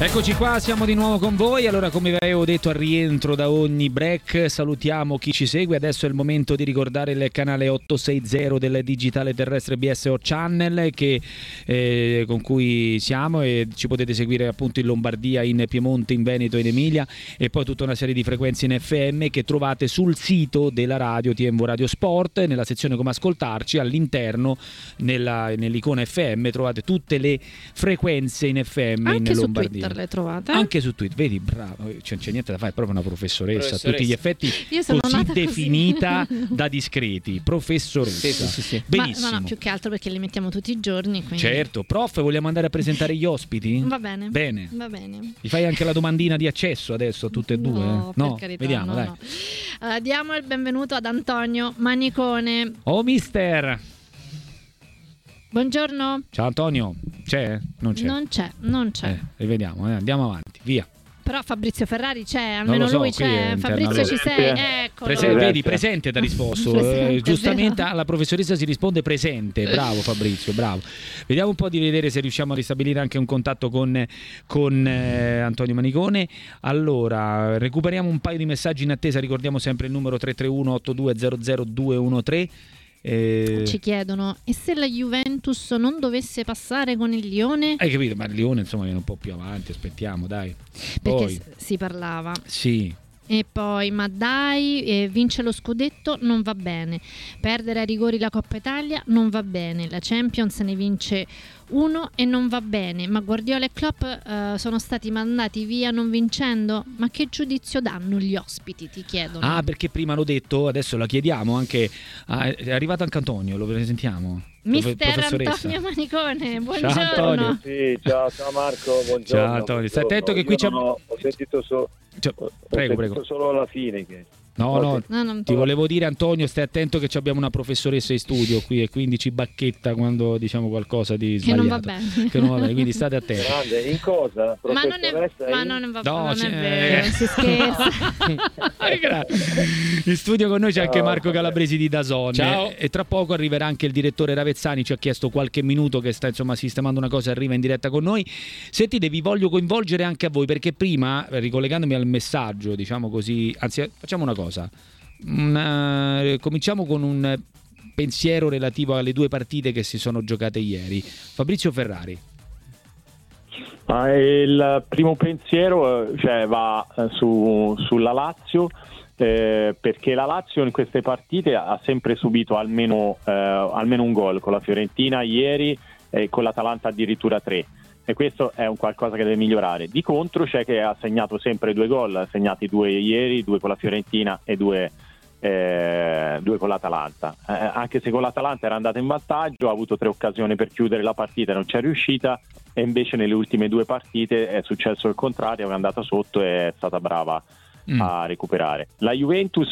Eccoci qua, siamo di nuovo con voi. Allora, come vi avevo detto al rientro da ogni break, salutiamo chi ci segue. Adesso è il momento di ricordare il canale 860 del digitale terrestre BSO Channel con cui siamo, e ci potete seguire appunto in Lombardia, in Piemonte, in Veneto, in Emilia, e poi tutta una serie di frequenze in FM che trovate sul sito della radio TMV Radio Sport, nella sezione come ascoltarci. All'interno nell'icona FM trovate tutte le frequenze in FM anche in su Lombardia. Twitter le trovate? Anche su Twitter, vedi, bravo, c'è niente da fare, è proprio una professoressa a tutti gli effetti. Io sono così nata definita così. Da discreti, professoressa. Sì. Benissimo. Ma no, più che altro perché li mettiamo tutti i giorni, quindi... Certo, prof, vogliamo andare a presentare gli ospiti? Va bene. Va bene. Gli fai anche la domandina di accesso adesso a tutte e due? No, per carità, vediamo, no, dai. no. Diamo il benvenuto ad Antonio Manicone. Oh, mister! Buongiorno. Ciao Antonio, c'è? Non c'è. Non c'è. Rivediamo, andiamo avanti, via. Però Fabrizio Ferrari c'è, almeno so, lui qui è c'è. Fabrizio, ci sei? Eccolo. Vedi, presente ti ha risposto. Presente, Giustamente alla professoressa si risponde presente. Bravo Fabrizio, bravo. Vediamo un po' di vedere se riusciamo a ristabilire anche un contatto con Antonio Manicone. Allora, recuperiamo un paio di messaggi in attesa. Ricordiamo sempre il numero 331-8200-213. Ci chiedono: e se la Juventus non dovesse passare con il Lione? Hai capito? Ma il Lione insomma viene un po' più avanti, aspettiamo, dai. Perché Poi si parlava. sì. E poi, ma dai, vince lo scudetto non va bene, perdere a rigori la Coppa Italia non va bene, la Champions ne vince uno e non va bene, ma Guardiola e Klopp sono stati mandati via non vincendo? Ma che giudizio danno gli ospiti, ti chiedono? Ah, perché prima l'ho detto, adesso la chiediamo anche. È arrivato anche Antonio, lo presentiamo. Mister Antonio Manicone, buongiorno. Ciao Antonio. Sì, ciao Marco, buongiorno. Ciao Antonio, stai attento che qui c'è... Ho sentito Prego. solo alla fine che... No, ti volevo dire Antonio, stai attento che abbiamo una professoressa in studio qui e quindi ci bacchetta quando diciamo qualcosa di sbagliato. Che non va bene. Quindi state attenti. Grande, in cosa? Ma non è vero, si scherza. In studio con noi c'è anche Marco Calabresi di DAZN. Ciao. E tra poco arriverà anche il direttore Ravezzani, ci ha chiesto qualche minuto che sta insomma sistemando una cosa, arriva in diretta con noi. Sentite, vi voglio coinvolgere anche a voi, perché prima, ricollegandomi al messaggio, diciamo così, anzi facciamo una cosa. Cominciamo con un pensiero relativo alle due partite che si sono giocate ieri. Fabrizio Ferrari. Il primo pensiero va sulla Lazio, perché la Lazio in queste partite ha sempre subito almeno un gol, con la Fiorentina ieri e con l'Atalanta addirittura 3. E questo è un qualcosa che deve migliorare. Di contro c'è che ha segnato sempre 2 gol, ha segnati 2 ieri, 2 con la Fiorentina e 2 con l'Atalanta. Anche se con l'Atalanta era andata in vantaggio, ha avuto 3 occasioni per chiudere la partita, non c'è riuscita, e invece nelle ultime 2 partite è successo il contrario, è andata sotto e è stata brava a recuperare. La Juventus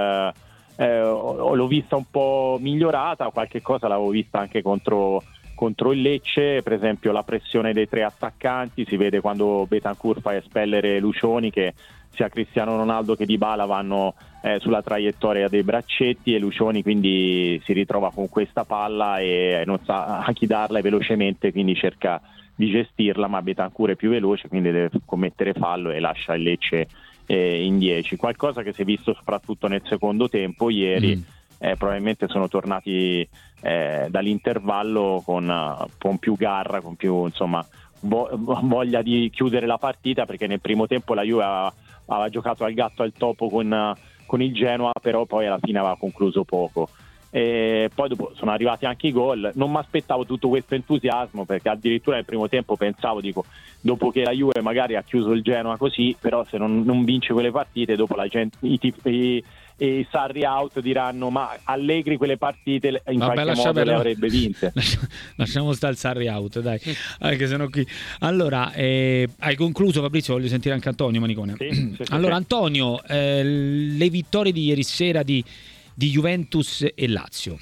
l'ho vista un po' migliorata, qualche cosa l'avevo vista anche contro il Lecce, per esempio la pressione dei 3 attaccanti, si vede quando Bentancur fa espellere Lucioni che sia Cristiano Ronaldo che Dybala vanno sulla traiettoria dei braccetti, e Lucioni quindi si ritrova con questa palla e non sa a chi darla velocemente, quindi cerca di gestirla, ma Bentancur è più veloce, quindi deve commettere fallo e lascia il Lecce in 10. Qualcosa che si è visto soprattutto nel secondo tempo ieri. Probabilmente sono tornati dall'intervallo con più garra, con più voglia di chiudere la partita, perché nel primo tempo la Juve aveva giocato al gatto e al topo con il Genoa, però poi alla fine aveva concluso poco. E poi dopo sono arrivati anche i gol. Non mi aspettavo tutto questo entusiasmo, perché addirittura nel primo tempo pensavo, dopo che la Juve magari ha chiuso il Genoa così, però se non vince quelle partite, dopo la gente, i Sarri out diranno: ma Allegri quelle partite in qualche modo le avrebbe vinte. Lasciamo stare il Sarri out, dai, anche se no qui. Allora, hai concluso, Fabrizio? Voglio sentire anche Antonio Manicone. Sì, allora, Antonio, le vittorie di ieri sera di Juventus e Lazio.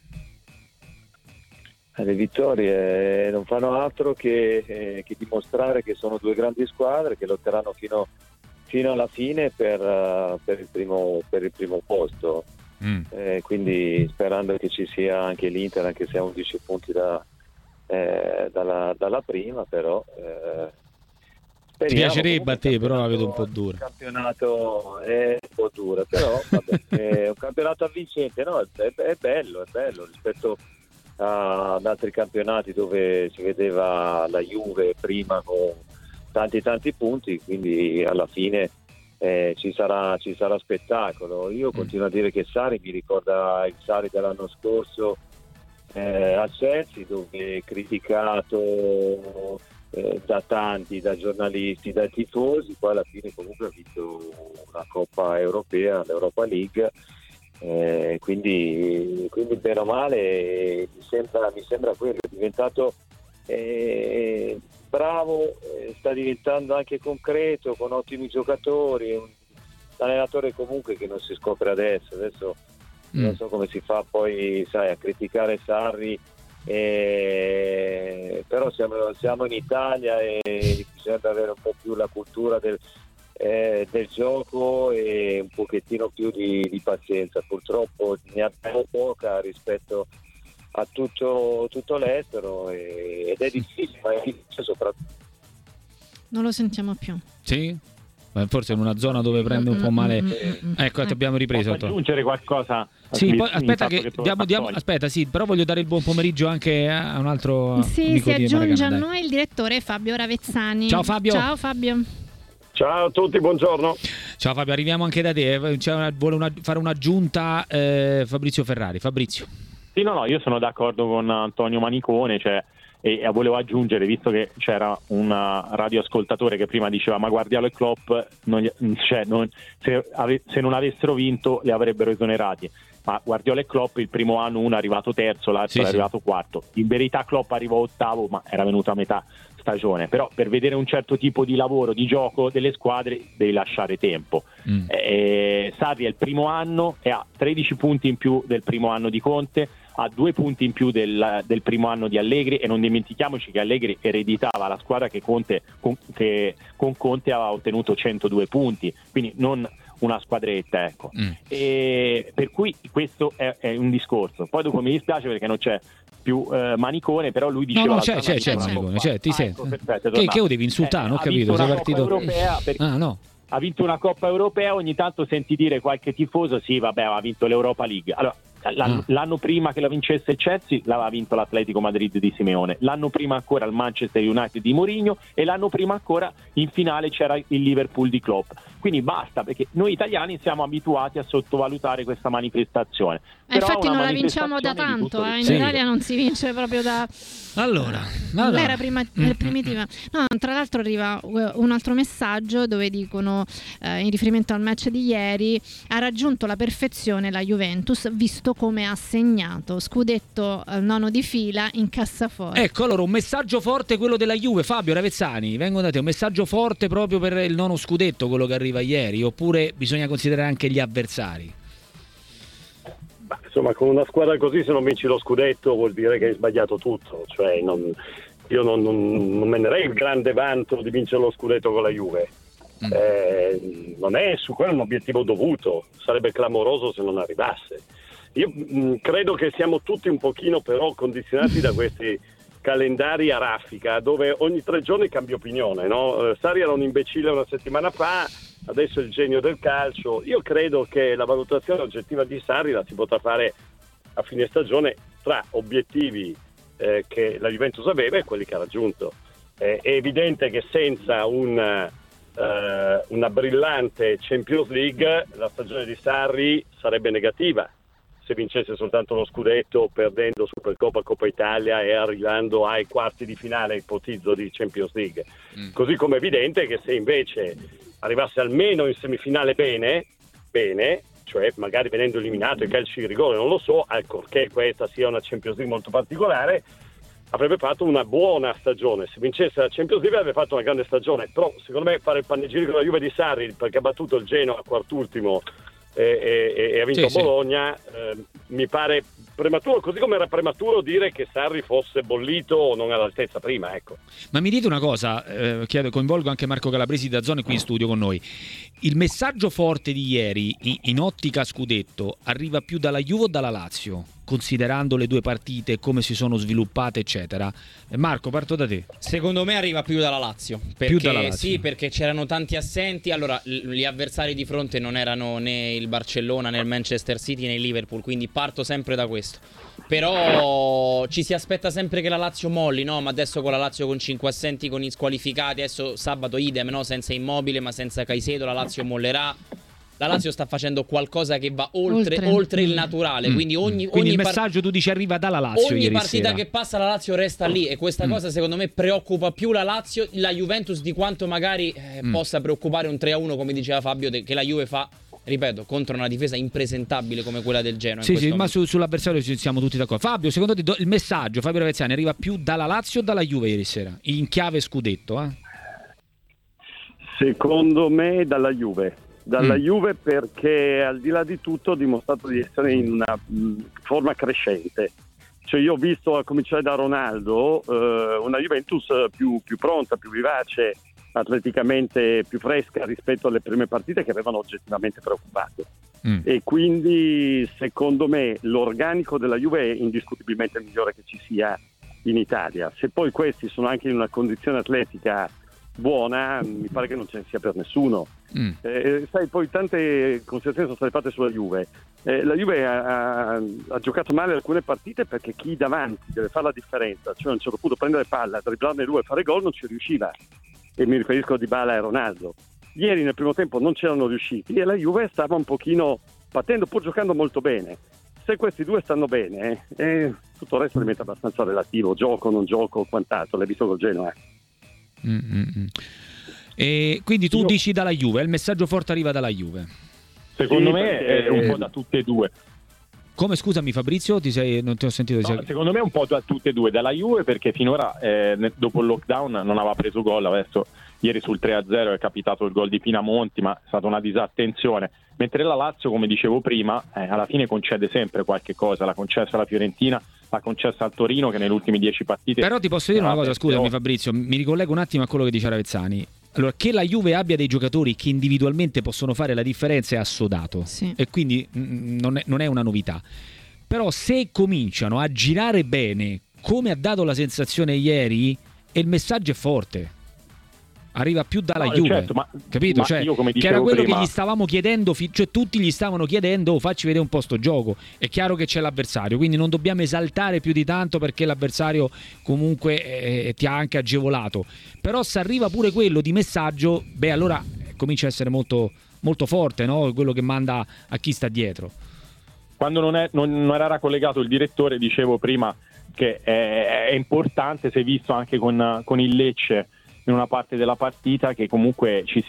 Le vittorie non fanno altro che dimostrare che sono 2 grandi squadre che lotteranno fino alla fine per il primo posto. Quindi sperando che ci sia anche l'Inter, anche se ha 11 punti dalla prima, però Ti piacerebbe a te, però la vedo un po' dura. Il campionato è un po' dura, però vabbè, è un campionato avvincente, no? È bello rispetto ad altri campionati dove si vedeva la Juve prima con tanti punti, quindi alla fine ci sarà spettacolo. Io continuo a dire che Sarri mi ricorda il Sarri dell'anno scorso a Chelsea, dove criticato da tanti, da giornalisti, dai tifosi, poi alla fine comunque ha vinto una Coppa Europea, l'Europa League, quindi bene o male mi sembra quello, è diventato bravo, sta diventando anche concreto, con ottimi giocatori, un allenatore comunque che non si scopre adesso non so come si fa poi, sai, a criticare Sarri, però siamo in Italia e bisogna avere un po' più la cultura del gioco e un pochettino più di pazienza. Purtroppo ne abbiamo poca rispetto a tutto l'estero ed è difficile, ma è difficile soprattutto. Non lo sentiamo più. Sì? Forse in una zona dove prende un po' male. Ecco, ti abbiamo ripreso. Posso aggiungere qualcosa? Sì, poi aspetta, sì, però voglio dare il buon pomeriggio anche a un altro sì, amico si di aggiunge Maracana, a noi il direttore Fabio Ravezzani. Ciao Fabio. Ciao a tutti, buongiorno. Ciao Fabio, arriviamo anche da te. Vuole fare un'aggiunta Fabrizio Ferrari. Fabrizio. Sì, no, io sono d'accordo con Antonio Manicone, e volevo aggiungere, visto che c'era un radioascoltatore che prima diceva ma Guardiola e Klopp se non avessero vinto li avrebbero esonerati, ma Guardiola e Klopp il primo anno uno è arrivato terzo, l'altro è arrivato quarto, in verità Klopp arrivò ottavo ma era venuto a metà stagione, però per vedere un certo tipo di lavoro, di gioco delle squadre devi lasciare tempo. Sarri è il primo anno e ha 13 punti in più del primo anno di Conte, ha 2 punti in più del primo anno di Allegri, e non dimentichiamoci che Allegri ereditava la squadra che con Conte aveva ottenuto 102 punti, quindi non una squadretta, ecco. E per cui questo è un discorso. Poi dopo mi dispiace perché non c'è più Manicone, però lui diceva c'è Manicone, ti sento. Che lo devi insultare, non ho capito, sei partito ha vinto una Coppa Europea, ogni tanto senti dire qualche tifoso sì vabbè ha vinto l'Europa League. Allora l'anno prima che la vincesse il Chelsea l'aveva vinto l'Atletico Madrid di Simeone, l'anno prima ancora il Manchester United di Mourinho e l'anno prima ancora in finale c'era il Liverpool di Klopp. Quindi basta, perché noi italiani siamo abituati a sottovalutare questa manifestazione. Infatti non la vinciamo da tanto, in Italia non si vince proprio da... Allora. Era primitiva. No, tra l'altro arriva un altro messaggio dove dicono, in riferimento al match di ieri, ha raggiunto la perfezione la Juventus, visto come ha segnato scudetto 9 di fila in cassaforte. Ecco, allora un messaggio forte quello della Juve. Fabio Ravezzani, vengo da te, un messaggio forte proprio per il 9 scudetto, quello che arriva ieri, oppure bisogna considerare anche gli avversari? Insomma, con una squadra così, se non vinci lo scudetto vuol dire che hai sbagliato tutto, cioè io non me ne darei il grande vanto di vincere lo scudetto con la Juve. Non è su quello un obiettivo dovuto, sarebbe clamoroso se non arrivasse. Io credo che siamo tutti un pochino però condizionati da questi calendari a raffica, dove ogni 3 giorni cambia opinione, no? Sarri era un imbecille una settimana fa, adesso è il genio del calcio. Io credo che la valutazione oggettiva di Sarri la si potrà fare a fine stagione tra obiettivi che la Juventus aveva e quelli che ha raggiunto. È evidente che senza una brillante Champions League la stagione di Sarri sarebbe negativa. Se vincesse soltanto lo scudetto, perdendo Supercoppa, Coppa Italia e arrivando ai quarti di finale, ipotizzo, di Champions League. Così come è evidente che se invece arrivasse almeno in semifinale bene, cioè magari venendo eliminato ai calci di rigore, non lo so, ancorché questa sia una Champions League molto particolare, avrebbe fatto una buona stagione. Se vincesse la Champions League avrebbe fatto una grande stagione, però secondo me fare il panegirico con la Juve di Sarri perché ha battuto il Genoa a quart'ultimo e ha vinto Bologna, mi pare prematuro, così come era prematuro dire che Sarri fosse bollito o non all'altezza prima, ecco. Ma mi dite una cosa, coinvolgo anche Marco Calabresi da Zone qui in studio con noi. Il messaggio forte di ieri in ottica scudetto arriva più dalla Juve o dalla Lazio, considerando le due partite, come si sono sviluppate eccetera? Marco, parto da te. Secondo me arriva più dalla Lazio, perché sì, perché c'erano tanti assenti. Allora, gli avversari di fronte non erano né il Barcellona né il Manchester City né il Liverpool, quindi parto sempre da questo. Però ci si aspetta sempre che la Lazio molli, no? Ma adesso con la Lazio con 5 assenti, con i squalificati, adesso sabato idem, no? Senza Immobile ma senza Caicedo, la Lazio mollerà. La Lazio sta facendo qualcosa che va oltre il naturale, quindi ogni il messaggio tu dici arriva dalla Lazio. Ogni ieri partita sera. che passa la Lazio resta lì, e questa cosa secondo me preoccupa più la Lazio, la Juventus, di quanto magari possa preoccupare un 3-1, come diceva Fabio, che la Juve fa, ripeto, contro una difesa impresentabile come quella del Genoa. Sì, ma sull'avversario ci siamo tutti d'accordo. Fabio, secondo te il messaggio, Fabio Ravezzani, arriva più dalla Lazio o dalla Juve ieri sera? In chiave scudetto, Secondo me dalla Juve. Juve, perché al di là di tutto ha dimostrato di essere in una forma crescente. Cioè, io ho visto, a cominciare da Ronaldo, una Juventus più pronta, più vivace, atleticamente più fresca rispetto alle prime partite che avevano oggettivamente preoccupato. E quindi secondo me l'organico della Juve è indiscutibilmente il migliore che ci sia in Italia. Se poi questi sono anche in una condizione atletica buona, mi pare che non ce ne sia per nessuno. Sai, poi tante considerazioni sono state fatte sulla Juve. La Juve ha giocato male alcune partite perché chi davanti deve fare la differenza, cioè a un certo punto prendere palla, dribblarne due e fare gol, non ci riusciva, e mi riferisco a Dybala e Ronaldo. Ieri nel primo tempo non c'erano riusciti e la Juve stava un pochino battendo, pur giocando molto bene. Se questi due stanno bene, tutto il resto diventa abbastanza relativo, gioco, non gioco, quant'altro, l'hai visto col Genoa. E quindi tu dici dalla Juve, il messaggio forte arriva dalla Juve. Secondo me è un po' da tutte e due. Come, scusami Fabrizio, non ti ho sentito. No, secondo me è un po' da tutte e due, dalla Juve perché finora dopo il lockdown non aveva preso gol, adesso ieri sul 3-0 è capitato il gol di Pinamonti, ma è stata una disattenzione, mentre la Lazio, come dicevo prima, alla fine concede sempre qualche cosa, l'ha concessa alla Fiorentina, l'ha concessa al Torino che nelle ultime 10 partite. Però ti posso dire una cosa, scusami Fabrizio, mi ricollego un attimo a quello che diceva Ravezzani. Allora, che la Juve abbia dei giocatori che individualmente possono fare la differenza è assodato, sì. E quindi non è una novità. Però se cominciano a girare bene, come ha dato la sensazione ieri, e il messaggio è forte, arriva più dalla Juve, certo, capito? Cioè, io, come che era quello prima, che gli stavamo chiedendo, cioè tutti gli stavano chiedendo, facci vedere un po' sto gioco. È chiaro che c'è l'avversario, quindi non dobbiamo esaltare più di tanto perché l'avversario comunque ti ha anche agevolato. Però se arriva pure quello di messaggio, allora comincia a essere molto, molto forte, no? Quello che manda a chi sta dietro. Quando non era collegato il direttore, dicevo prima che è importante, si è visto anche con il Lecce in una parte della partita, che comunque ci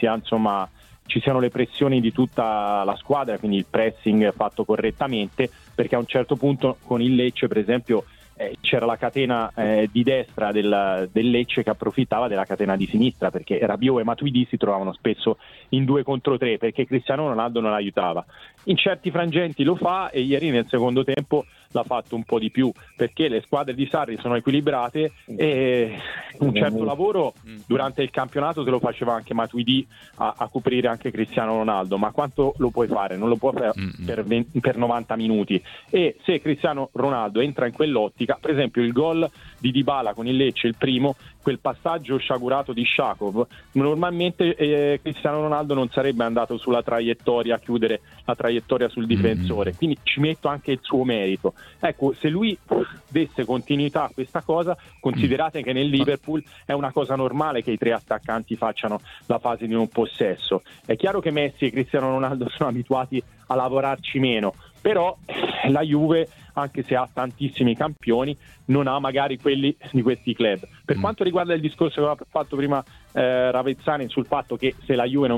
siano le pressioni di tutta la squadra, quindi il pressing fatto correttamente, perché a un certo punto con il Lecce, per esempio, c'era la catena di destra del Lecce che approfittava della catena di sinistra, perché Rabiot e Matuidi si trovavano spesso in 2 contro 3 perché Cristiano Ronaldo non aiutava. In certi frangenti lo fa, e ieri nel secondo tempo l'ha fatto un po' di più, perché le squadre di Sarri sono equilibrate e un certo lavoro durante il campionato te lo faceva anche Matuidi a coprire anche Cristiano Ronaldo, ma quanto lo puoi fare? Non lo puoi fare per 90 minuti. E se Cristiano Ronaldo entra in quell'ottica, per esempio il gol di Dybala con il Lecce, il primo, quel passaggio sciagurato di Shakov, normalmente Cristiano Ronaldo non sarebbe andato sulla traiettoria a chiudere la traiettoria sul difensore, quindi ci metto anche il suo merito. Ecco, se lui desse continuità a questa cosa, considerate che nel Liverpool è una cosa normale che i 3 attaccanti facciano la fase di non possesso. È chiaro che Messi e Cristiano Ronaldo sono abituati a lavorarci meno, però la Juve, anche se ha tantissimi campioni, non ha magari quelli di questi club. Per quanto riguarda il discorso che aveva fatto prima Ravezzani sul fatto che se la Juve non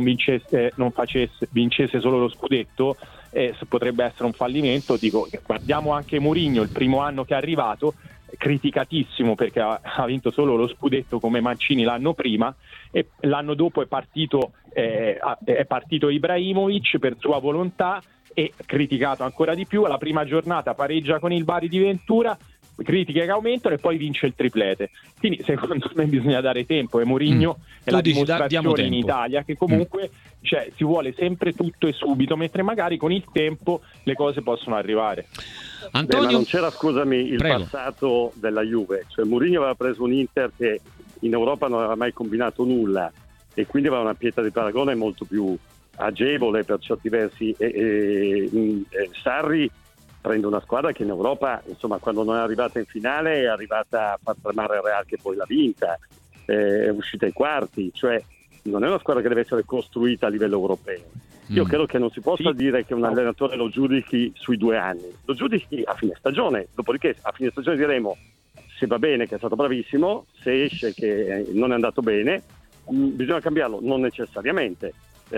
vincesse solo lo scudetto, potrebbe essere un fallimento, dico, guardiamo anche Mourinho, il primo anno che è arrivato, criticatissimo perché ha vinto solo lo scudetto come Mancini l'anno prima, e l'anno dopo è partito Ibrahimovic per sua volontà, e criticato ancora di più. Alla prima giornata pareggia con il Bari di Ventura, critiche che aumentano e poi vince il triplete. Quindi secondo me bisogna dare tempo, e Mourinho è la dimostrazione in Italia che comunque si vuole sempre tutto e subito, mentre magari con il tempo le cose possono arrivare. Antonio, ma non c'era, scusami, il passato della Juve, cioè Mourinho aveva preso un Inter che in Europa non aveva mai combinato nulla e quindi aveva una pietra di paragone molto più agevole per certi versi, e Sarri prende una squadra che in Europa, insomma, quando non è arrivata in finale è arrivata a far tremare il Real, che poi l'ha vinta, è uscita ai quarti, cioè non è una squadra che deve essere costruita a livello europeo. Io credo che non si possa dire che un allenatore lo giudichi sui 2 anni, lo giudichi a fine stagione, dopodiché a fine stagione diremo se va bene che è stato bravissimo, se esce che non è andato bene, bisogna cambiarlo, non necessariamente.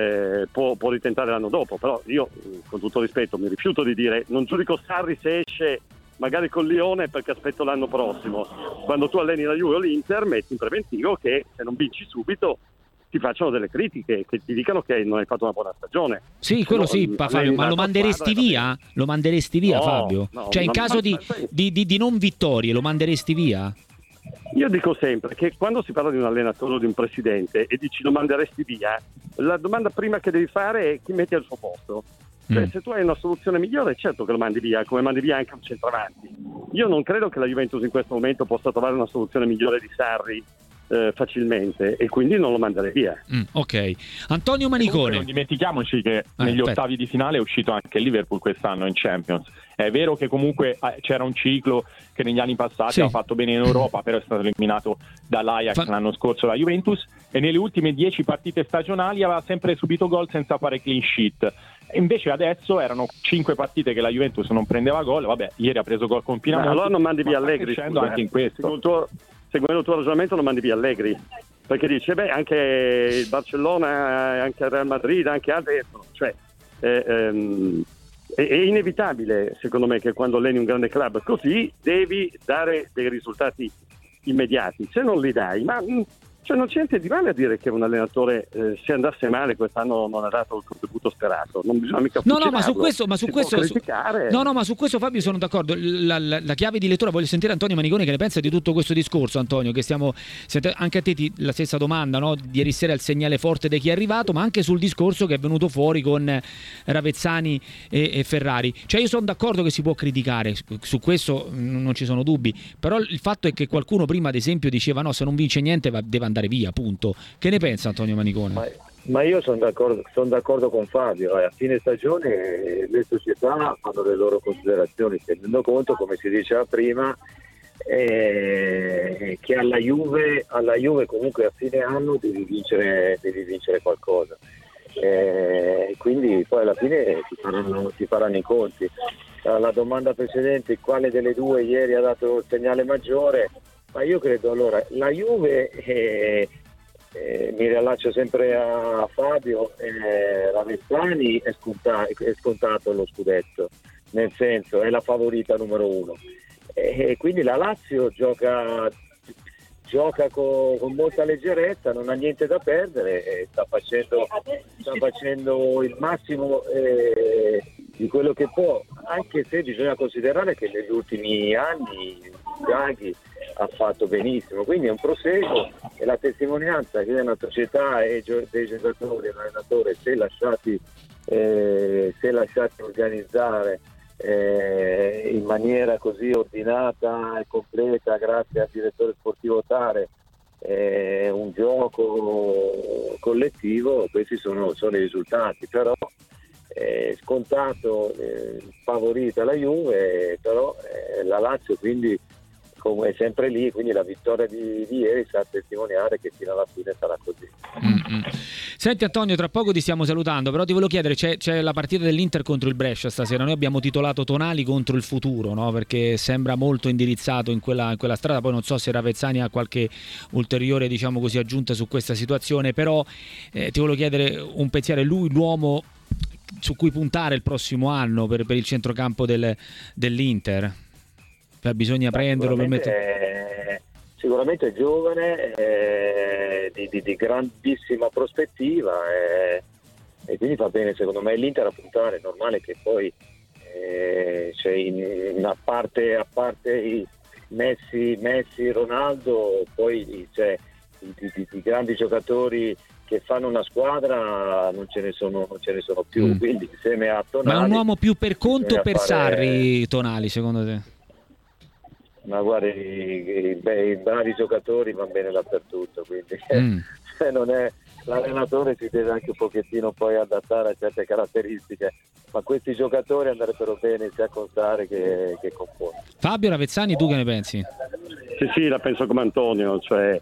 Può ritentare l'anno dopo, però io con tutto rispetto mi rifiuto di dire, non giudico Sarri se esce magari col Lione perché aspetto l'anno prossimo. Quando tu alleni la Juve o l'Inter metti in preventivo che se non vinci subito ti facciano delle critiche, che ti dicano che non hai fatto una buona stagione. Sì, quello sì, Fabio, ma lo manderesti via? Lo manderesti via, Fabio? No, cioè in caso di non vittorie lo manderesti via? Io dico sempre che quando si parla di un allenatore o di un presidente e dici lo manderesti via, la domanda prima che devi fare è chi metti al suo posto. Cioè, se tu hai una soluzione migliore, certo che lo mandi via, come mandi via anche un centravanti. Io non credo che la Juventus in questo momento possa trovare una soluzione migliore di Sarri facilmente, e quindi non lo manderei via. Ok. Antonio Manicone. Comunque non dimentichiamoci che negli ottavi di finale è uscito anche il Liverpool quest'anno in Champions. È vero che comunque c'era un ciclo che negli anni passati ha fatto bene in Europa, però è stato eliminato dall'Ajax l'anno scorso la Juventus, e nelle ultime 10 partite stagionali aveva sempre subito gol senza fare clean sheet. Invece adesso erano 5 partite che la Juventus non prendeva gol. Vabbè, ieri ha preso gol con Pinamonti. Allora non mandi via Allegri, anche in questo. Seguendo il tuo ragionamento non mandi via Allegri, perché dice anche il Barcellona, anche il Real Madrid, anche altri, cioè è inevitabile secondo me che quando alleni un grande club così devi dare dei risultati immediati. Se non li dai, non c'è niente di male a dire che un allenatore se andasse male quest'anno non ha dato il contributo sperato, non bisogna mica fucilarlo. Ma su questo Fabio sono d'accordo. La chiave di lettura, voglio sentire Antonio Manicone che ne pensa di tutto questo discorso. Antonio, che anche a te la stessa domanda, no? Di ieri sera il segnale forte di chi è arrivato, ma anche sul discorso che è venuto fuori con Ravezzani e Ferrari. Cioè io sono d'accordo che si può criticare, su questo non ci sono dubbi, però il fatto è che qualcuno prima ad esempio diceva no, se non vince niente deve andare via, punto. Che ne pensa Antonio Manicone? Ma io sono d'accordo con Fabio. A fine stagione le società fanno le loro considerazioni, tenendo conto, come si diceva prima, che alla Juve comunque a fine anno devi vincere qualcosa, quindi poi alla fine si faranno i conti. La domanda precedente, quale delle due ieri ha dato il segnale maggiore? Ma io credo, allora, la Juve, mi riallaccio sempre a Fabio, Ravezzani è scontato lo scudetto, nel senso è la favorita numero 1. Quindi la Lazio gioca con molta leggerezza, non ha niente da perdere, sta facendo il massimo di quello che può, anche se bisogna considerare che negli ultimi anni Draghi ha fatto benissimo, quindi è un proseguo, e la testimonianza che una società e dei giocatori e l'allenatore, se lasciati organizzare in maniera così ordinata e completa, grazie al direttore sportivo Tare, un gioco collettivo, questi sono i risultati. Però scontato, favorita la Juve, però la Lazio quindi come sempre lì, quindi la vittoria di ieri sa testimoniare che fino alla fine sarà così. Senti Antonio, tra poco ti stiamo salutando, però ti volevo chiedere, c'è la partita dell'Inter contro il Brescia stasera, noi abbiamo titolato Tonali contro il futuro, no? Perché sembra molto indirizzato in quella strada, poi non so se Ravezzani ha qualche ulteriore, diciamo così, aggiunta su questa situazione, però ti volevo chiedere un pensiero, è lui l'uomo su cui puntare il prossimo anno per il centrocampo dell'Inter? Bisogna prenderlo per mettere... Sicuramente è giovane, di grandissima prospettiva, e quindi va bene secondo me l'Inter a puntare. È normale che poi a parte i Messi, Ronaldo, poi c'è i grandi giocatori che fanno una squadra, non ce ne sono più, quindi insieme a Tonali. Ma è un uomo più per Conte o per Sarri, Tonali, secondo te? Ma guarda, i bravi giocatori vanno bene dappertutto, quindi non è, l'allenatore si deve anche un pochettino poi adattare a certe caratteristiche, ma questi giocatori andrebbero bene sia con Sarri che con Conte. Fabio Ravezzani, tu che ne pensi? Sì, la penso come Antonio, cioè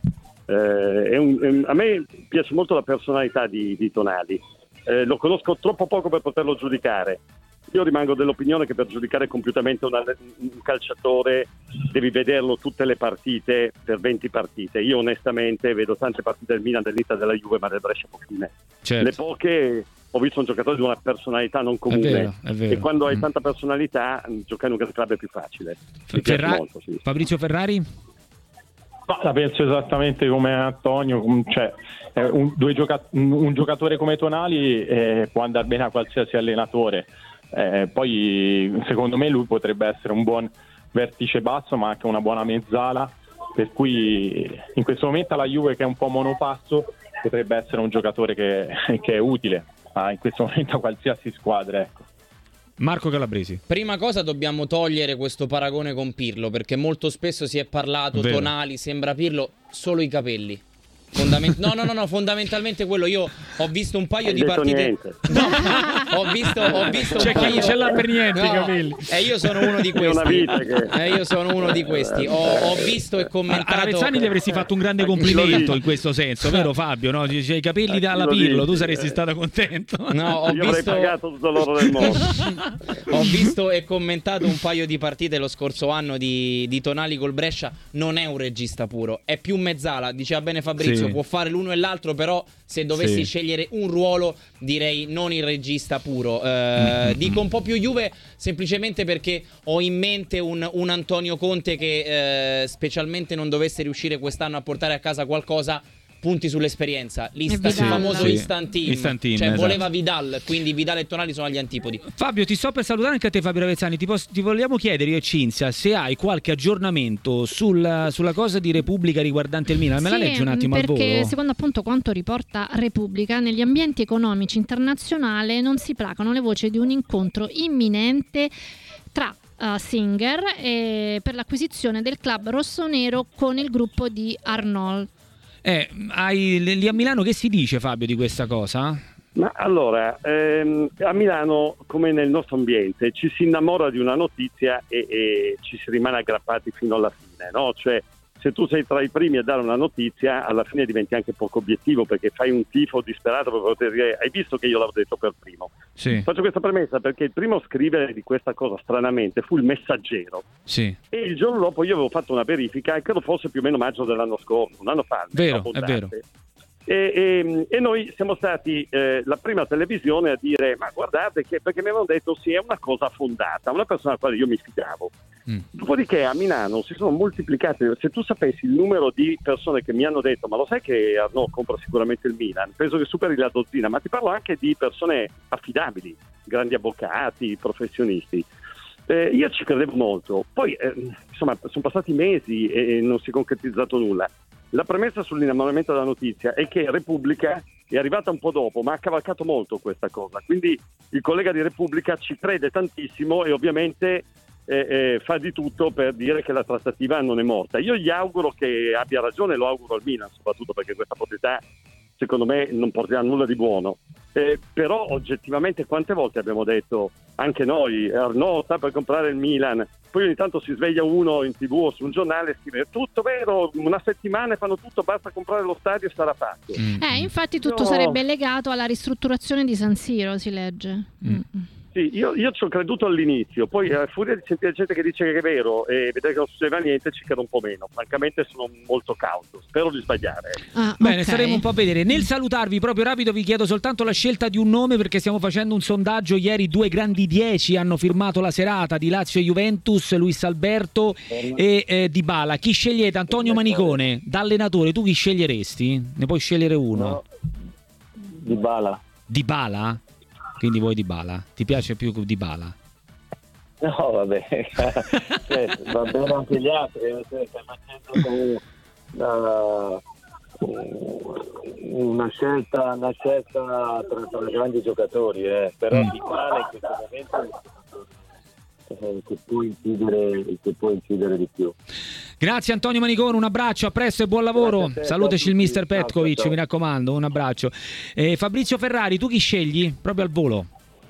a me piace molto la personalità di Tonali, lo conosco troppo poco per poterlo giudicare. Io rimango dell'opinione che per giudicare compiutamente un calciatore devi vederlo tutte le partite per 20 partite. Io onestamente vedo tante partite del Milan, dell'Inter, della Juve, ma del Brescia pochine. Certo. Le poche ho visto un giocatore di una personalità non comune, è vero. E quando hai tanta personalità giocare in un grande club è più facile. Molto, sì. Fabrizio Ferrari? Ma la penso esattamente come Antonio, cioè un giocatore come Tonali può andare bene a qualsiasi allenatore. Poi secondo me lui potrebbe essere un buon vertice basso, ma anche una buona mezzala, per cui in questo momento alla Juve, che è un po' monopasso, potrebbe essere un giocatore che è utile in questo momento a qualsiasi squadra, ecco. Marco Calabresi. Prima cosa dobbiamo togliere questo paragone con Pirlo, perché molto spesso si è parlato Tonali sembra Pirlo, solo i capelli. No, fondamentalmente quello. Io ho visto un paio di partite. No, ho visto c'è un paio. Chi ce l'ha per niente i capelli. E io sono uno di questi. Ho visto e commentato. A Ravezzani gli avresti fatto un grande complimento in questo senso, vero Fabio? No? C'hai i capelli dalla Pirlo, tu saresti stato contento. No, io avrei pagato tutto l'oro del mondo. Ho visto e commentato un paio di partite lo scorso anno di Tonali col Brescia. Non è un regista puro, è più mezzala, diceva bene Fabrizio. Può fare l'uno e l'altro, però se dovessi scegliere un ruolo direi non il regista puro. Dico un po' più Juve semplicemente perché ho in mente un Antonio Conte che specialmente non dovesse riuscire quest'anno a portare a casa qualcosa, punti sull'esperienza, il famoso instant team, cioè esatto. Voleva Vidal, quindi Vidal e Tonali sono agli antipodi. Fabio, ti sto per salutare anche a te, Fabio Ravezzani. Ti vogliamo chiedere io e Cinzia se hai qualche aggiornamento sulla cosa di Repubblica riguardante il Milan. Me la leggi un attimo al volo? Perché secondo appunto quanto riporta Repubblica, negli ambienti economici internazionali non si placano le voci di un incontro imminente tra Singer per l'acquisizione del club rossonero con il gruppo di Arnold. Lì a Milano che si dice, Fabio, di questa cosa? Ma allora, a Milano, come nel nostro ambiente, ci si innamora di una notizia e ci si rimane aggrappati fino alla fine, no? Cioè, se tu sei tra i primi a dare una notizia, alla fine diventi anche poco obiettivo, perché fai un tifo disperato per poter dire hai visto che io l'avevo detto per primo. Sì. Faccio questa premessa perché il primo a scrivere di questa cosa stranamente fu il Messaggero. Sì. E il giorno dopo io avevo fatto una verifica e credo fosse più o meno maggio dell'anno scorso, un anno fa. Vero, è vero. E noi siamo stati la prima televisione a dire ma guardate che, perché mi avevano detto sì, è una cosa fondata, una persona alla quale io mi fidavo. Dopodiché a Milano si sono moltiplicati, se tu sapessi il numero di persone che mi hanno detto ma lo sai che Arnaud compra sicuramente il Milan, penso che superi la dozzina, ma ti parlo anche di persone affidabili, grandi avvocati, professionisti. Io ci credevo molto, poi insomma sono passati mesi e non si è concretizzato nulla. La premessa sull'innamoramento della notizia è che Repubblica è arrivata un po' dopo, ma ha cavalcato molto questa cosa, quindi il collega di Repubblica ci crede tantissimo e ovviamente fa di tutto per dire che la trattativa non è morta. Io gli auguro che abbia ragione, lo auguro al Milan soprattutto perché questa proprietà secondo me non porterà nulla di buono, però oggettivamente quante volte abbiamo detto anche noi Arnaud sta per comprare il Milan, poi ogni tanto si sveglia uno in TV o su un giornale e scrive tutto vero, una settimana e fanno tutto, basta comprare lo stadio e sarà fatto. Infatti tutto sarebbe legato alla ristrutturazione di San Siro, si legge. Sì, io ci ho creduto all'inizio, poi a furia di sentire gente che dice che è vero e vedere che non succedeva niente ci credo un po' meno. Francamente sono molto cauto, spero di sbagliare. Bene, staremo un po' a vedere. Nel salutarvi proprio rapido vi chiedo soltanto la scelta di un nome, perché stiamo facendo un sondaggio. Ieri 2 grandi 10 hanno firmato la serata di Lazio e Juventus, Luis Alberto e Dybala. Chi scegliete? Antonio Manicone, da allenatore, tu chi sceglieresti? Ne puoi scegliere uno. No. Dybala. Dybala? Quindi vuoi Dybala? Ti piace più Dybala? No, vabbè, va bene anche gli altri, stiamo facendo una scelta tra grandi giocatori, però Dybala in questo momento che può incidere di più. Grazie Antonio Manicone, un abbraccio, a presto e buon lavoro. Salutaci il mister Petkovic, mi raccomando, un abbraccio. Fabrizio Ferrari, tu chi scegli? Proprio al volo.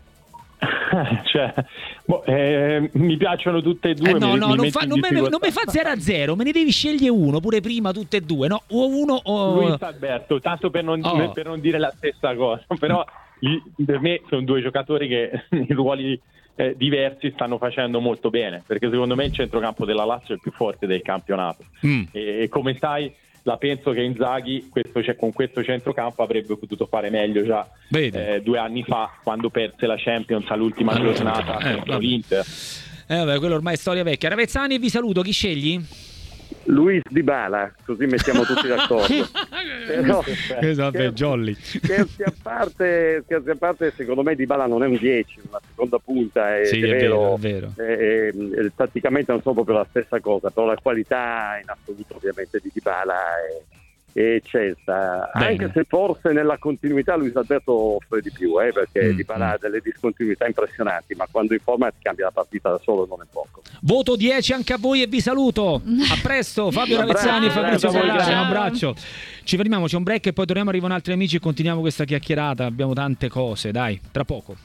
Mi piacciono tutte e due. Non mi fa 0-0, me ne devi scegliere uno pure prima, tutte e due, no? O uno o Luis Alberto, tanto per non dire la stessa cosa, però per me sono due giocatori che in ruoli diversi stanno facendo molto bene, perché secondo me il centrocampo della Lazio è il più forte del campionato e come sai la penso che Inzaghi con questo centrocampo avrebbe potuto fare meglio già 2 anni fa, quando perse la Champions all'ultima giornata contro l'Inter. Vabbè, quello ormai è storia vecchia. Ravezzani, vi saluto, chi scegli? Luis Dybala, così mettiamo tutti d'accordo. Jolly. Scherzi a parte, secondo me Dybala non è un 10, una seconda punta, è vero. Tatticamente non sono proprio la stessa cosa, però la qualità in assoluto ovviamente di Dybala è eccelsa, anche se forse nella continuità Luis Alberto offre di più, perché Dybala ha delle discontinuità impressionanti, ma quando in forma ti cambia la partita da solo, non è poco. Voto 10 anche a voi e vi saluto. A presto, Fabio Ravezzani e Fabrizio Ferrari, un abbraccio. Ci fermiamo, c'è un break e poi torniamo, arrivano altri amici e continuiamo questa chiacchierata. Abbiamo tante cose, dai, tra poco.